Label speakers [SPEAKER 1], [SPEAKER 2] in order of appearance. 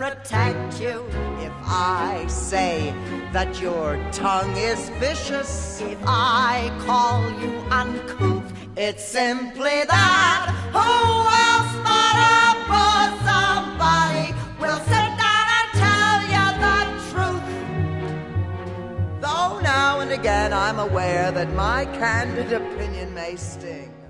[SPEAKER 1] protect you. If I say that your tongue is vicious, if I call you uncouth, it's simply that. Who else but a bosom buddy will sit down and tell you the truth? Though now and again I'm aware that my candid opinion may sting.